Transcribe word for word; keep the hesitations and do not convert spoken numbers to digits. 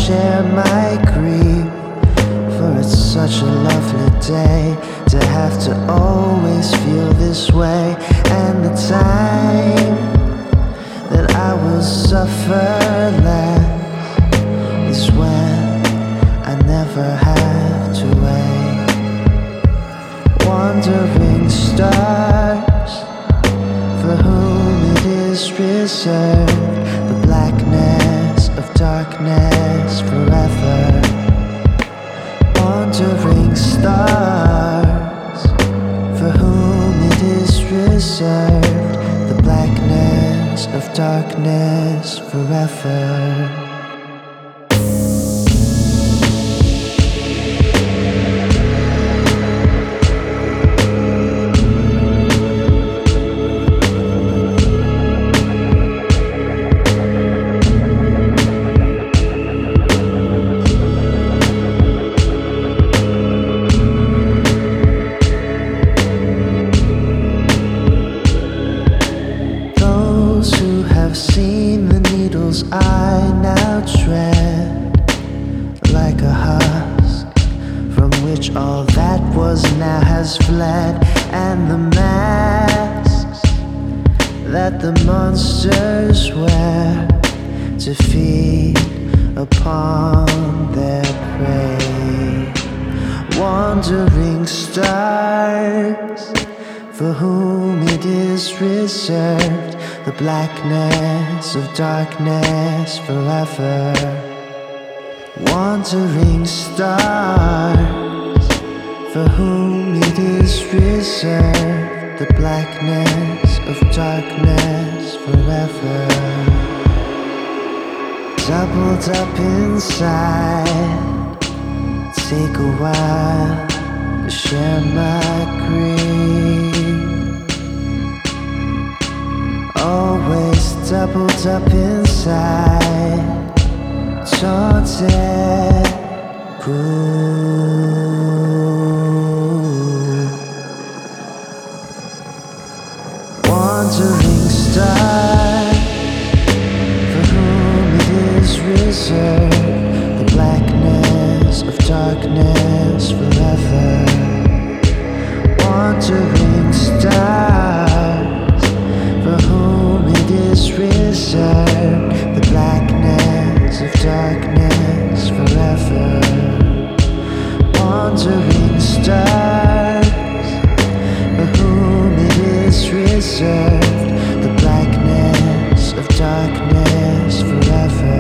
share my grief, for it's such a lovely day to have to always feel this way. And the time that I will suffer less is when I never have to wait. Wandering stars, for whom it is reserved the blackness of darkness forever. Wandering stars, for whom it is reserved the blackness of darkness forever. I've seen the needles I now tread, like a husk from which all that was now has fled. And the masks that the monsters wear to feed upon their prey. Wandering stars, for whom it is reserved the blackness of darkness forever. Wandering stars, for whom it is reserved the blackness of darkness forever. Doubled up inside, take a while to share my grief. Always doubled up inside, taunted, cool. Wandering star, for whom it is reserved the blackness of darkness forever. Wandering stars, for whom it is reserved the blackness of darkness forever. Wandering stars, for whom it is reserved the blackness of darkness forever.